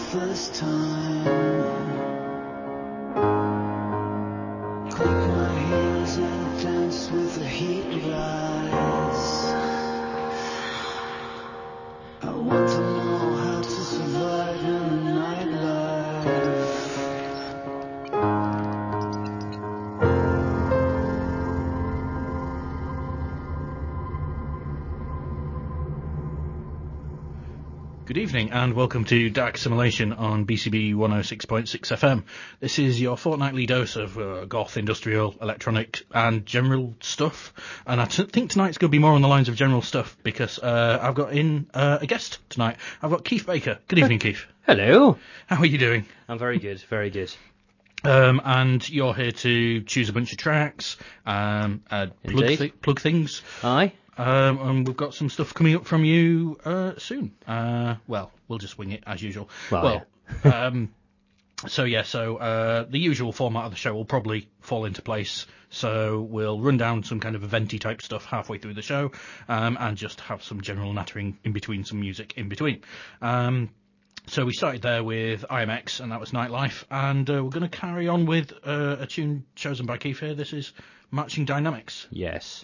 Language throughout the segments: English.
first time. Click my heels and dance with the heat rise. I want to know how to survive in the nightlife. Good evening and welcome to Dark Assimilation on BCB 106.6 FM. This is your fortnightly dose of goth, industrial, electronic and general stuff. And I think tonight's going to be more on the lines of general stuff because I've got in a guest tonight. I've got Keith Baker. Good evening, Keith. Hello. How are you doing? I'm very good, very good. And you're here to choose a bunch of tracks, plug things. Aye. And we've got some stuff coming up from you soon. Well, we'll just wing it as usual. Well, So the usual format of the show will probably fall into place. So we'll run down some kind of eventy type stuff halfway through the show, and just have some general nattering in between, some music in between. So we started there with IMX, and that was Nightlife, and we're going to carry on with a tune chosen by Keith here. This is Marching Dynamics. yes.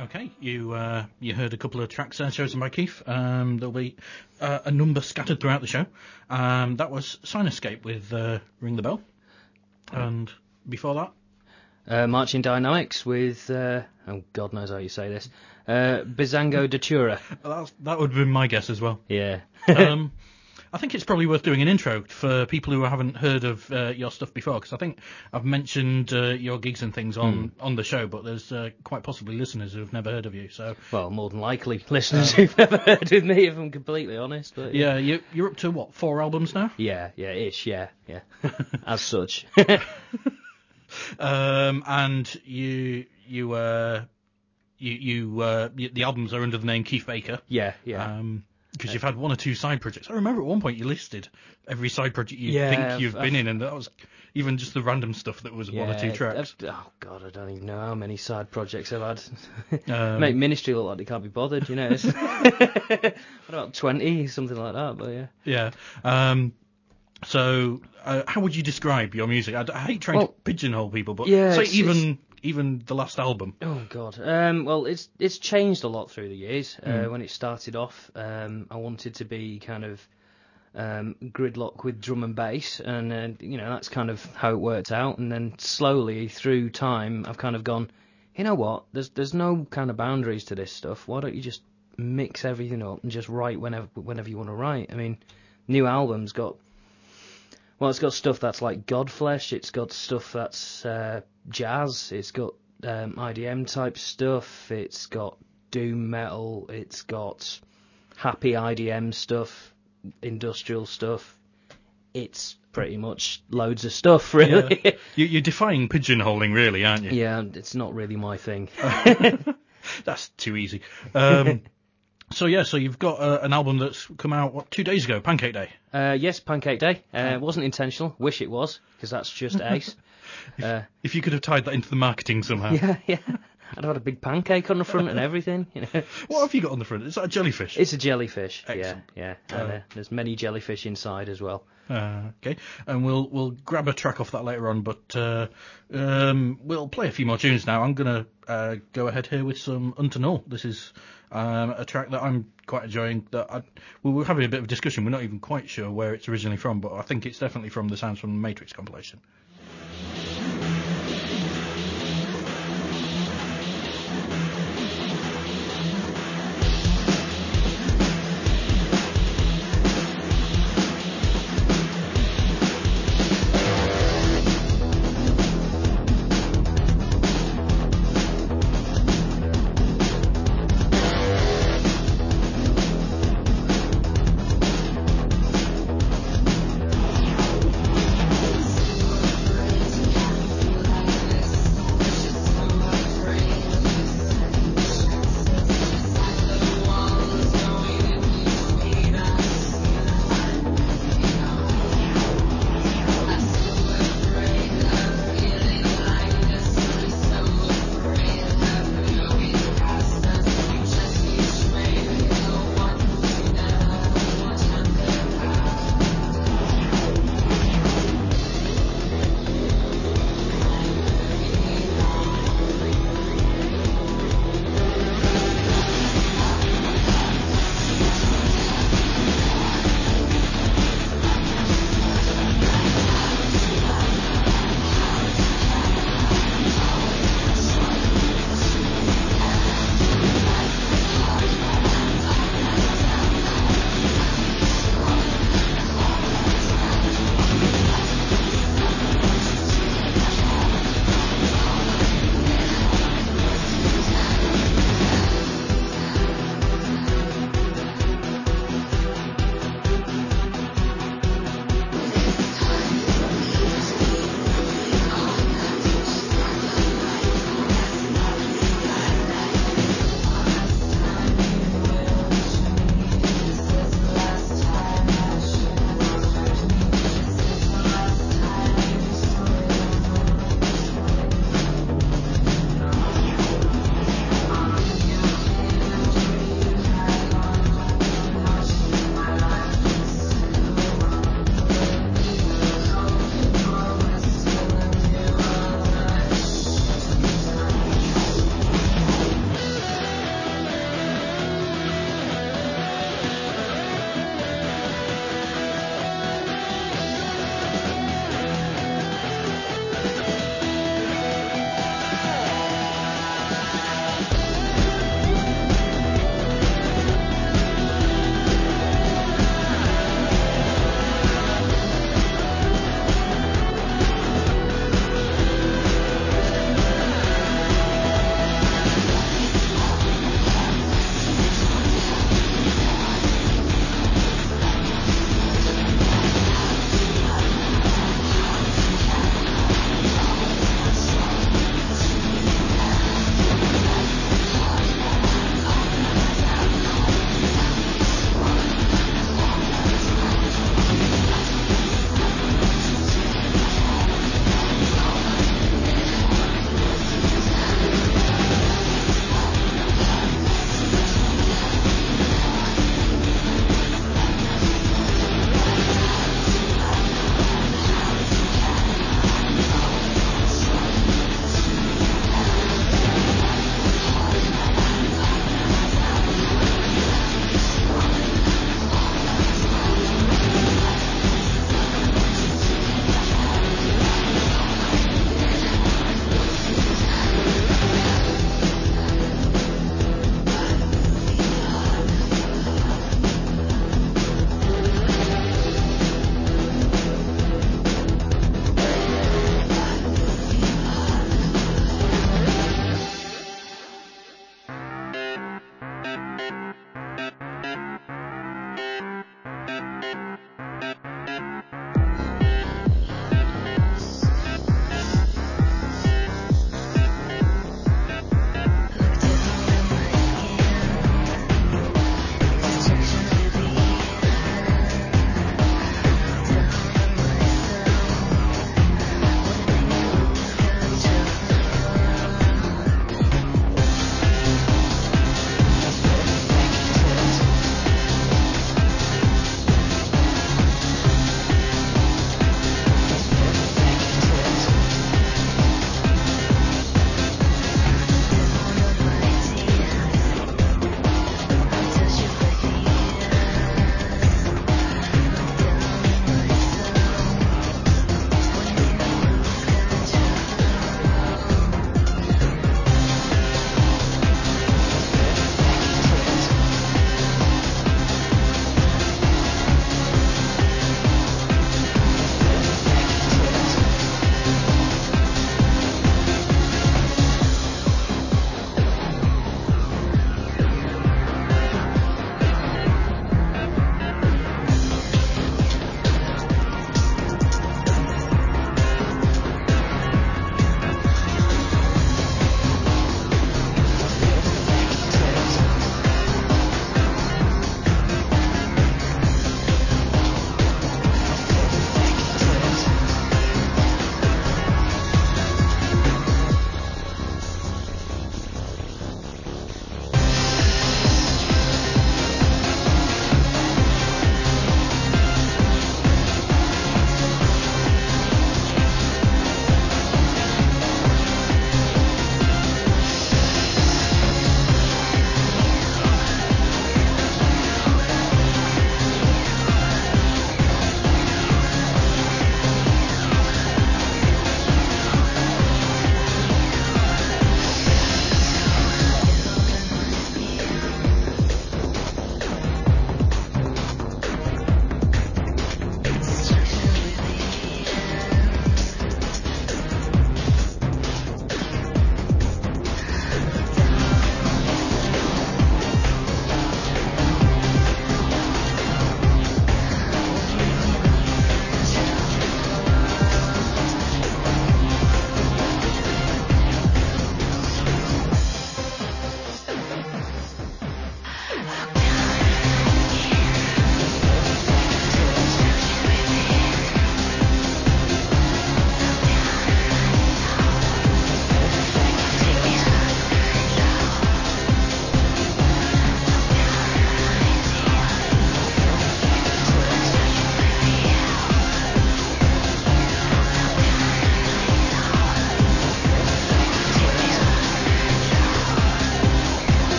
Okay, you heard a couple of tracks chosen by Keith. There'll be a number scattered throughout the show. That was Sinescape with Ring the Bell. And before that? Marching Dynamics with, oh God knows how you say this, Bizango Datura. That would have been my guess as well. Yeah. I think it's probably worth doing an intro for people who haven't heard of your stuff before, because I think I've mentioned your gigs and things on the show, but there's quite possibly listeners who've never heard of you. So Well, more than likely listeners who've never heard of me, if I'm completely honest. But yeah, you're up to what, 4 albums now? yeah, ish, yeah. As such. And the albums are under the name Keith Baker. Yeah. Because you've had 1 or 2 side projects. I remember at one point you listed every side project you Yeah, think you've been in, and that was even just the random stuff that was 1 or 2 tracks. Oh God, I don't even know how many side projects I've had. Make Ministry look like they can't be bothered, you know. What about 20, something like that? But yeah. Yeah. So, how would you describe your music? I hate trying to pigeonhole people, but yeah, say even the last album. Oh God. Well, it's changed a lot through the years. When it started off, I wanted to be kind of gridlock with drum and bass, and that's kind of how it worked out. And then slowly through time, I've kind of gone, you know what? There's no kind of boundaries to this stuff. Why don't you just mix everything up and just write whenever you want to write? I mean, new album's got. Well, it's got stuff that's like Godflesh, it's got stuff that's jazz, it's got IDM type stuff, it's got doom metal, it's got happy IDM stuff, industrial stuff. It's pretty much loads of stuff, really. Yeah. You're defying pigeonholing, really, aren't you? Yeah, it's not really my thing. That's too easy. So you've got an album that's come out, 2 days ago, Pancake Day? Yes, Pancake Day. It wasn't intentional. Wish it was, because that's just ace. If you could have tied that into the marketing somehow. Yeah. I'd have had a big pancake on the front and everything. What have you got on the front? Is that a jellyfish? It's a jellyfish. Excellent. Yeah. And there's many jellyfish inside as well. Okay, and we'll grab a track off that later on, but we'll play a few more tunes now. I'm gonna go ahead here with some Unto Null. This is a track that I'm quite enjoying. We were having a bit of discussion. We're not even quite sure where it's originally from, but I think it's definitely from the Sounds from the Matrix compilation. Thank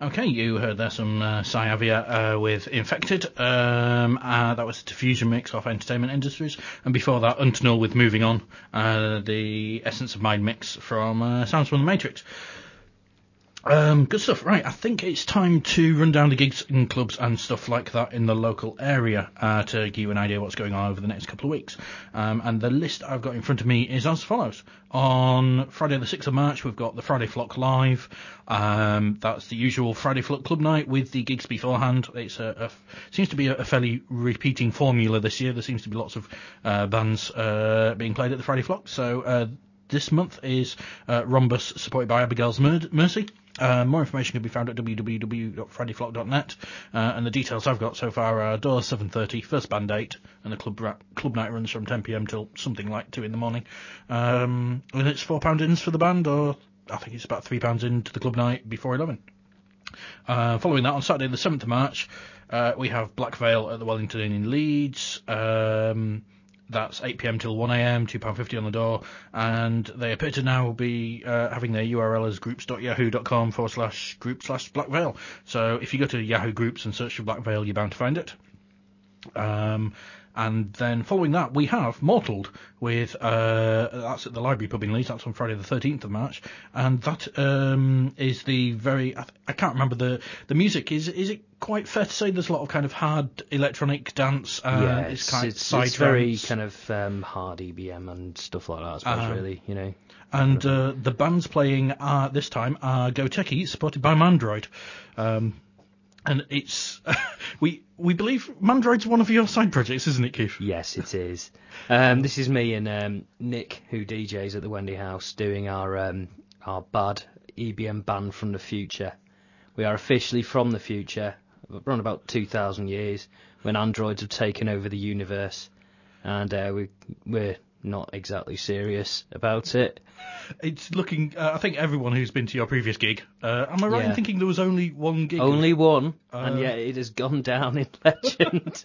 Okay, you heard there some Sayavia with Infected. That was a Diffusion mix off Entertainment Industries. And before that, Untunnel with Moving On, the Essence of Mind mix from Sounds from the Matrix. Good stuff. Right, I think it's time to run down the gigs and clubs and stuff like that in the local area to give you an idea what's going on over the next couple of weeks. And the list I've got in front of me is as follows. On Friday the 6th of March, we've got the Friday Flock Live. That's the usual Friday Flock Club night with the gigs beforehand. It's seems to be a fairly repeating formula this year. There seems to be lots of bands being played at the Friday Flock. So this month is Rhombus, supported by Abigail's Mercy. More information can be found at www.fridayflock.net, and the details I've got so far are doors 7:30, first band 8, and the club night runs from 10 p.m. till something like 2 in the morning. And it's £4 ins for the band, or I think it's about £3 into the club night before 11. Following that, on Saturday the 7th of March, we have Black Veil at the Wellington Inn in Leeds. That's 8 p.m. till 1 a.m, £2.50 on the door, and they appear to now be having their URL as groups.yahoo.com/group/Black Veil. So if you go to Yahoo Groups and search for Black Veil, you're bound to find it. And then following that, we have Mortaled with, that's at the Library Pub in Leeds, that's on Friday the 13th of March, and that is the very, I can't remember the music, is it quite fair to say there's a lot of kind of hard electronic dance? Yeah, it's very kind of hard EBM and stuff like that, I suppose, really, you know. And the bands playing this time are Go Techie, supported by Mandroid. And it's we believe Mandroid's one of your side projects, isn't it, Keith? Yes, it is. This is me and Nick, who DJs at the Wendy House, doing our bad EBM band from the future. We are officially from the future, around about 2,000 years, when androids have taken over the universe, and we're not exactly serious about it. It's looking. I think everyone who's been to your previous gig. Am I right in thinking there was only one gig? Only one, and yet it has gone down in legend.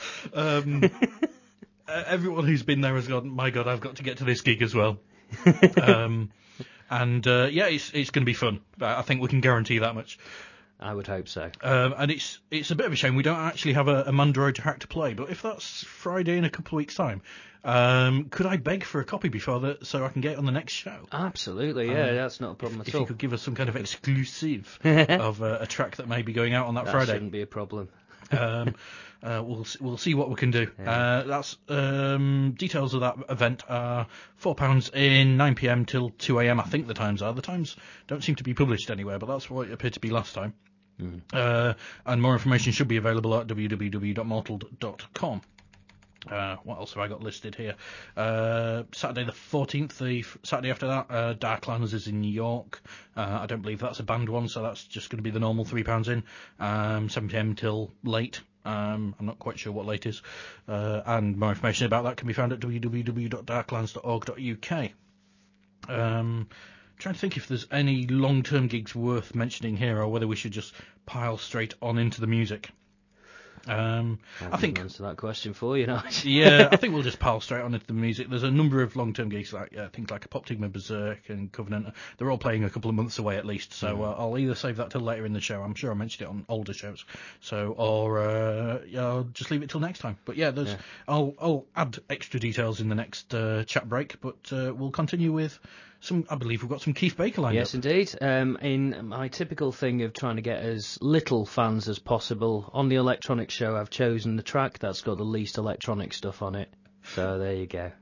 Everyone who's been there has gone, my God, I've got to get to this gig as well. And it's going to be fun. I think we can guarantee that much. I would hope so. And it's a bit of a shame we don't actually have a Mandroid track to play, but if that's Friday in a couple of weeks' time, could I beg for a copy before that so I can get it on the next show? Absolutely, yeah, that's not a problem at all. If you could give us some kind of exclusive of a track that may be going out on that Friday. That shouldn't be a problem. We'll see what we can do. Yeah. That's details of that event are £4 in 9 p.m. till 2 a.m. I think the times are. The times don't seem to be published anywhere, but that's what it appeared to be last time. And more information should be available at www.mortaled.com. What else have I got listed here? Saturday the 14th, the Saturday after that, Darklands is in New York. I don't believe that's a band one, so that's just going to be the normal £3 in, 7 p.m. till late. I'm not quite sure what late is. And more information about that can be found at www.darklands.org.uk. Trying to think if there's any long-term gigs worth mentioning here, or whether we should just pile straight on into the music. I think answer that question for you now. Yeah, I think we'll just pile straight on into the music. There's a number of long-term gigs, like things like Apoptygma, Berserk, and Covenant. They're all playing a couple of months away at least, so I'll either save that till later in the show. I'm sure I mentioned it on older shows, or I'll just leave it till next time. But I'll add extra details in the next chat break. But we'll continue with I believe we've got some Keith Baker lined up. Yes, indeed. In my typical thing of trying to get as little fans as possible, on the electronic show I've chosen the track that's got the least electronic stuff on it. So there you go.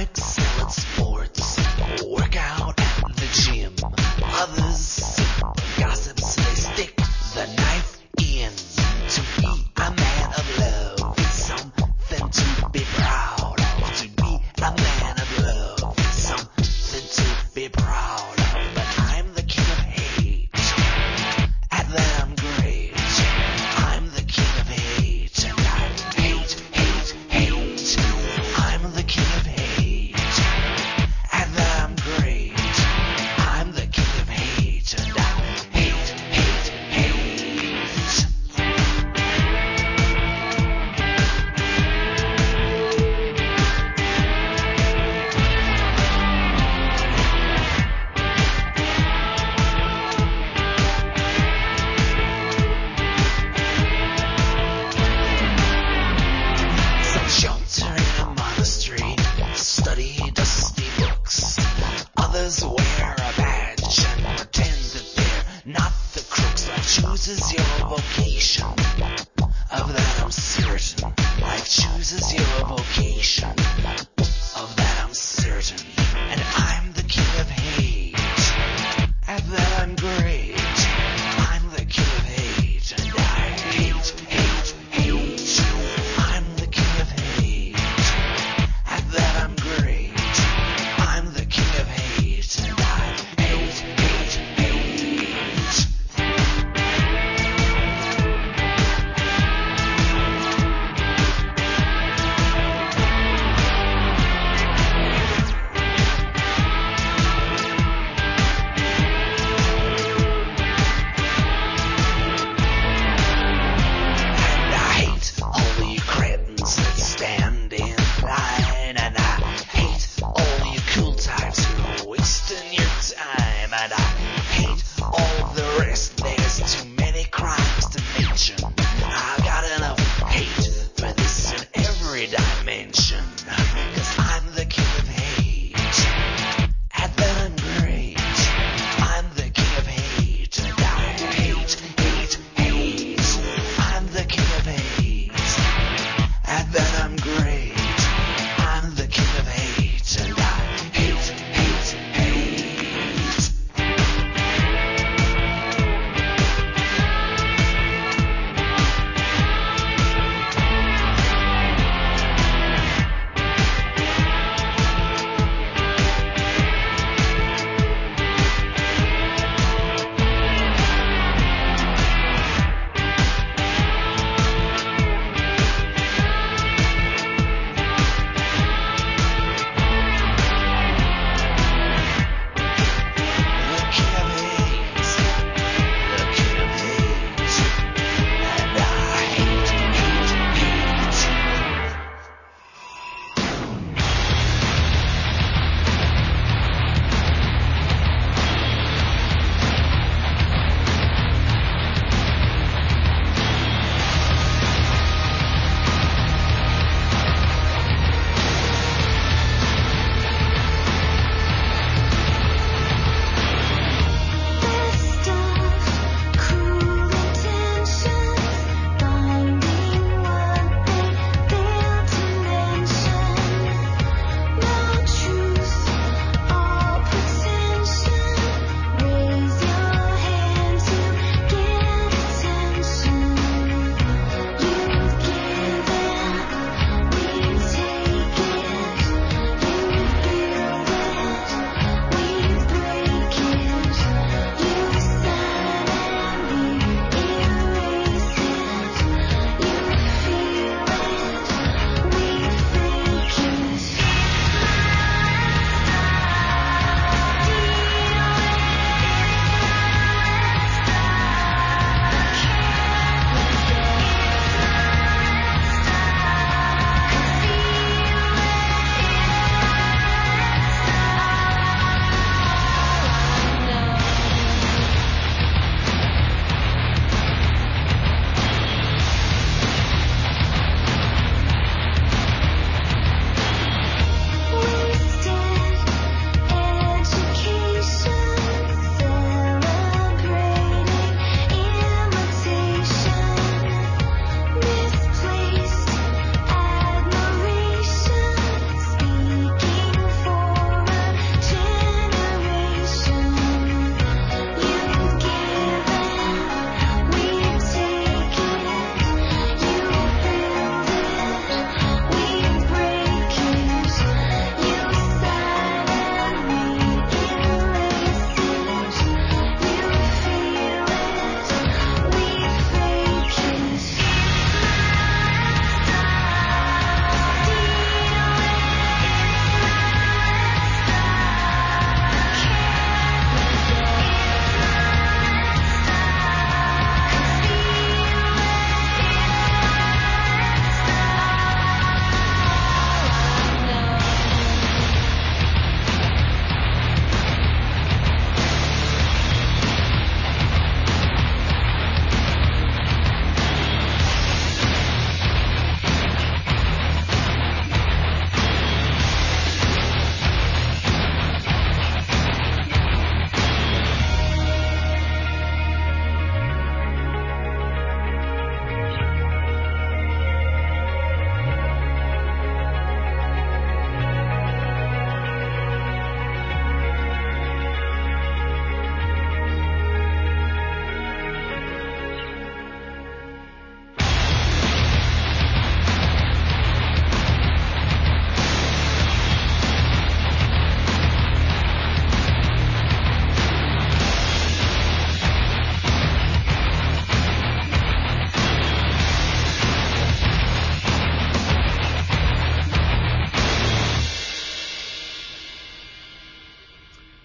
excel at sports, work out at the gym. Others gossips, they stick the knife in. To be a man of love is something to be proud of. To be a man of love is something to be proud of. But I'm the king of hate. At that I'm great. I'm the king of hate. And I hate, hate, hate. I'm the king of hate.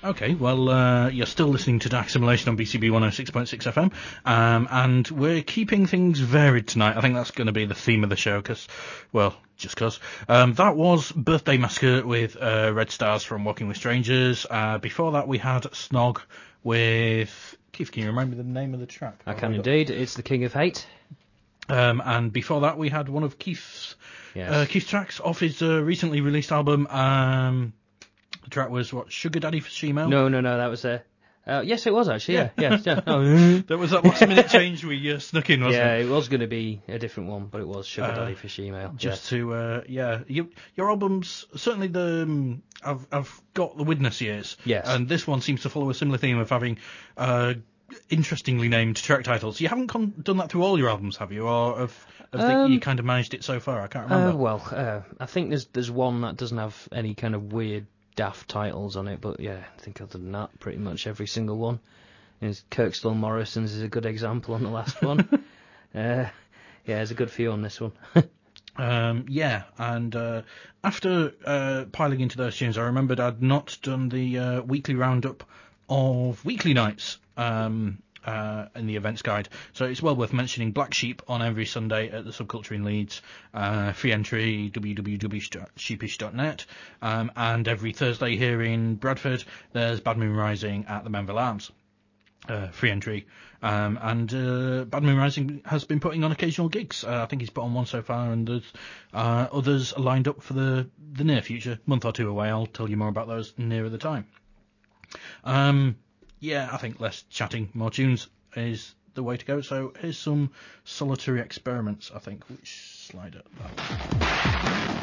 Okay, well, you're still listening to Dark Simulation on BCB 106.6 FM, and we're keeping things varied tonight. I think that's going to be the theme of the show, just 'cause. That was Birthday Massacre with Red Stars from Walking with Strangers. Before that, we had Snog with... Keith, can you remind me the name of the track? I can indeed. It's The King of Hate. And before that, we had one of Keith's tracks off his recently released album. The track was, Sugar Daddy for Shemale? No, that was yes, it was actually, yeah. Oh. There was that last minute change we snuck in, wasn't it? Yeah, it was going to be a different one, but it was Sugar Daddy for Shemale. Your albums, certainly I've got the Witness years. Yes. And this one seems to follow a similar theme of having interestingly named track titles. You haven't done that through all your albums, have you? Or you kind of managed it so far? I can't remember. I think there's one that doesn't have any kind of weird, daft titles on it, but yeah, I think other than that, pretty much every single one. Kirkstall Morrison's is a good example on the last one. There's a good few on this one. And after piling into those tunes, I remembered I'd not done the weekly roundup of weekly nights in the events guide, so it's well worth mentioning Black Sheep on every Sunday at the Subculture in Leeds, free entry www.sheepish.net, and every Thursday here in Bradford there's Bad Moon Rising at the Manville Arms, free entry, and Bad Moon Rising has been putting on occasional gigs. I think he's put on one so far, and there's others lined up for the near future, month or two away. I'll tell you more about those nearer the time. I think less chatting, more tunes is the way to go. So here's some Solitary Experiments, I think. Which slide at that?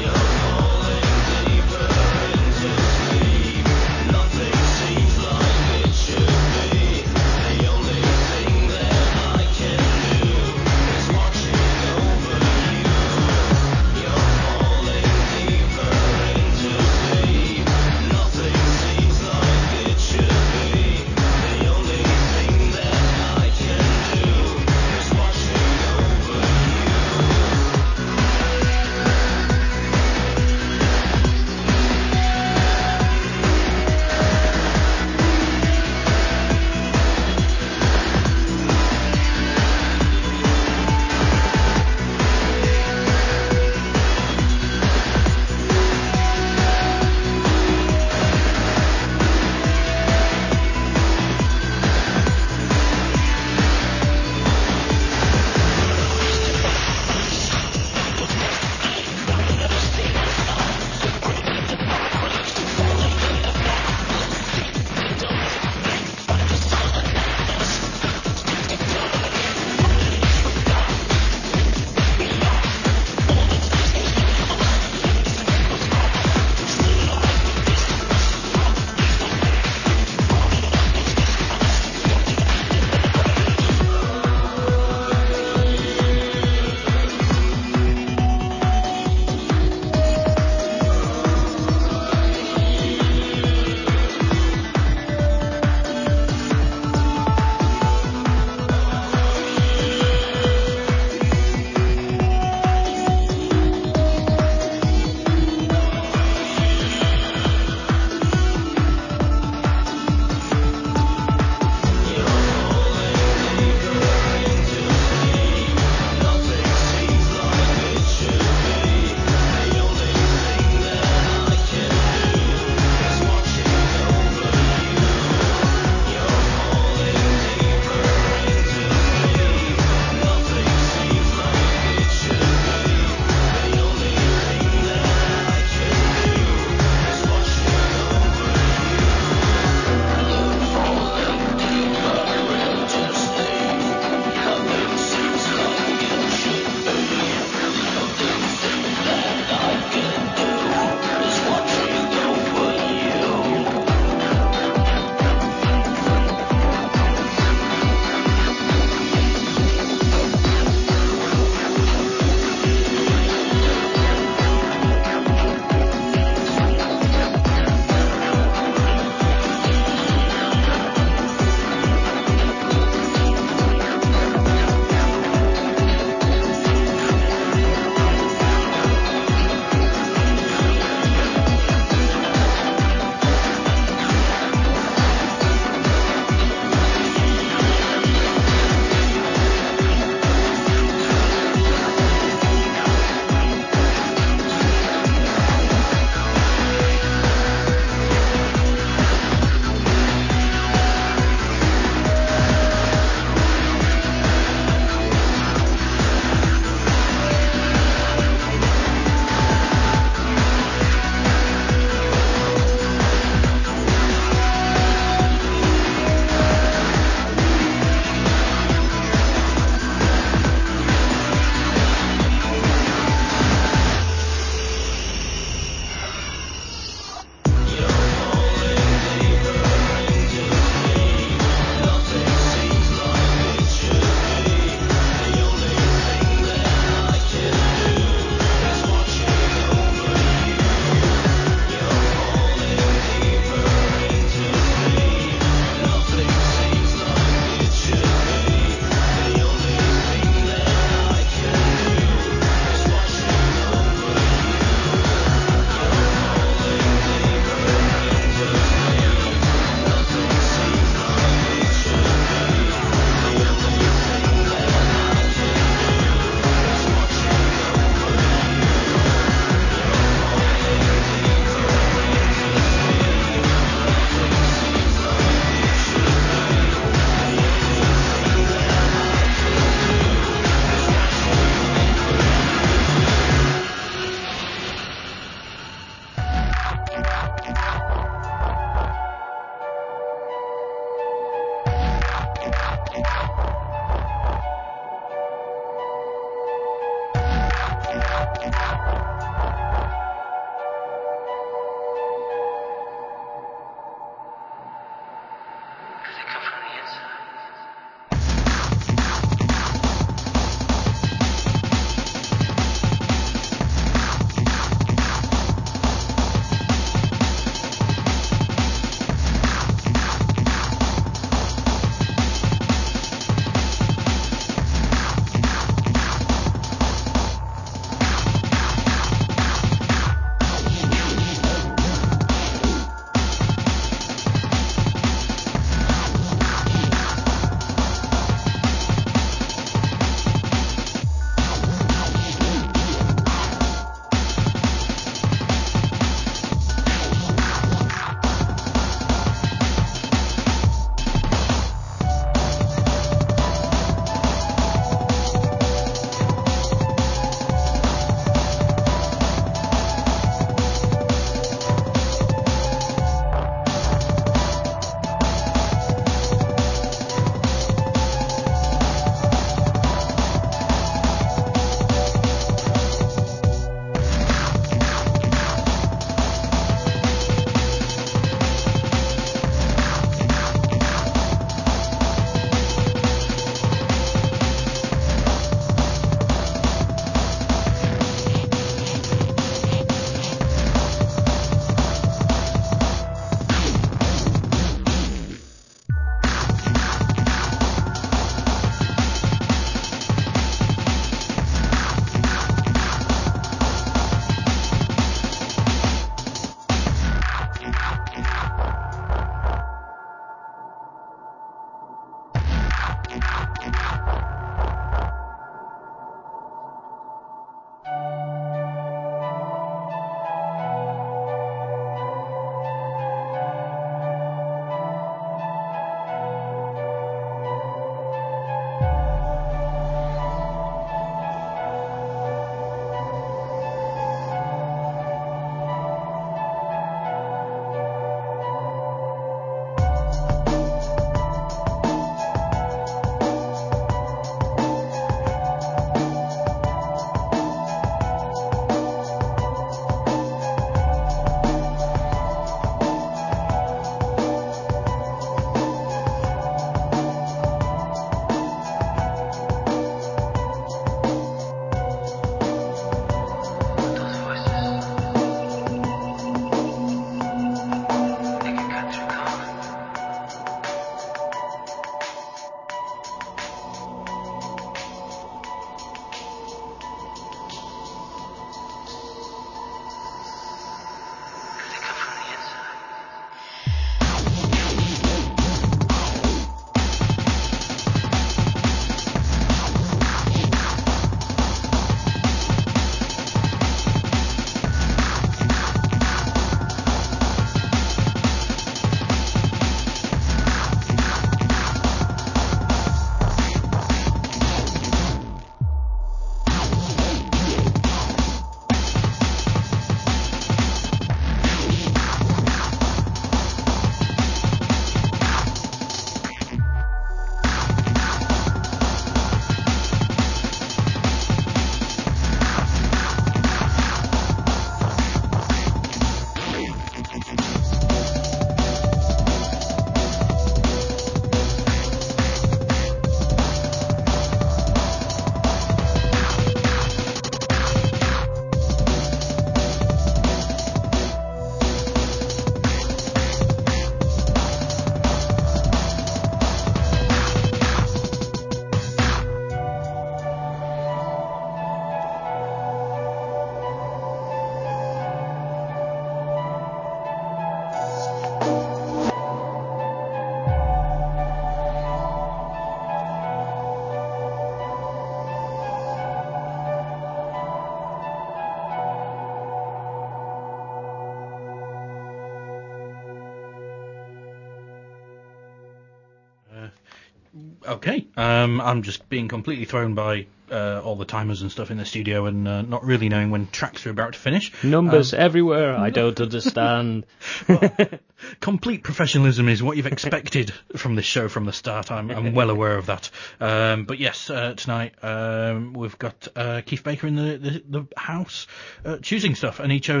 Okay. I'm just being completely thrown by all the timers and stuff in the studio and not really knowing when tracks are about to finish. Numbers everywhere. I don't understand. Well, complete professionalism is what you've expected from this show from the start. I'm well aware of that. But yes, tonight we've got Keith Baker in the house choosing stuff, and he chose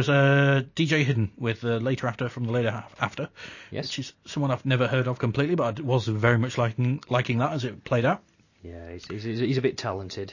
DJ Hidden with Later After from the Later After, Yes. which is someone I've never heard of completely, but I was very much liking that as it played out. Yeah, he's a bit talented.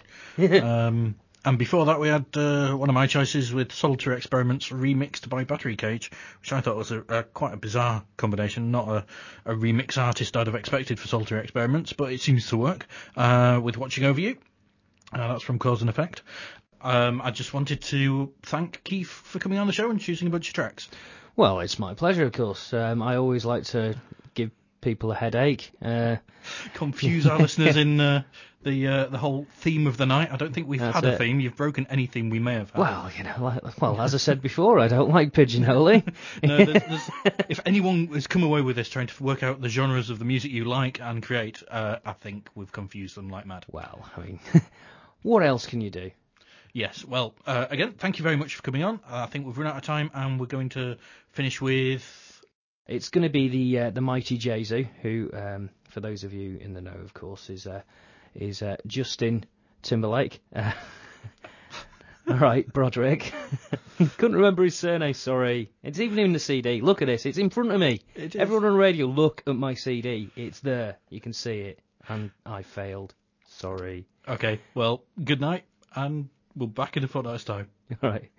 And before that, we had one of my choices with Solitary Experiments remixed by Battery Cage, which I thought was quite a bizarre combination. Not a remix artist I'd have expected for Solitary Experiments, but it seems to work with Watching Over You. That's from Cause and Effect. I just wanted to thank Keith for coming on the show and choosing a bunch of tracks. Well, it's my pleasure, of course. I always like to give people a headache. Confuse our listeners in the whole theme of the night. I don't think we've had a theme. You've broken any theme we may have had. Well, as I said before, I don't like pigeonholing. No, if anyone has come away with this trying to work out the genres of the music you like and create, I think we've confused them like mad. Well, I mean, what else can you do? Yes, well, again, thank you very much for coming on. I think we've run out of time, and we're going to finish with... It's going to be the mighty Jesu, who, for those of you in the know, of course, is Justin Timberlake. All right, Broderick. Couldn't remember his surname, sorry. It's even in the CD. Look at this. It's in front of me. Everyone on radio, look at my CD. It's there. You can see it. And I failed. Sorry. Okay, well, good night, and we'll be back in a fortnight's time. All right.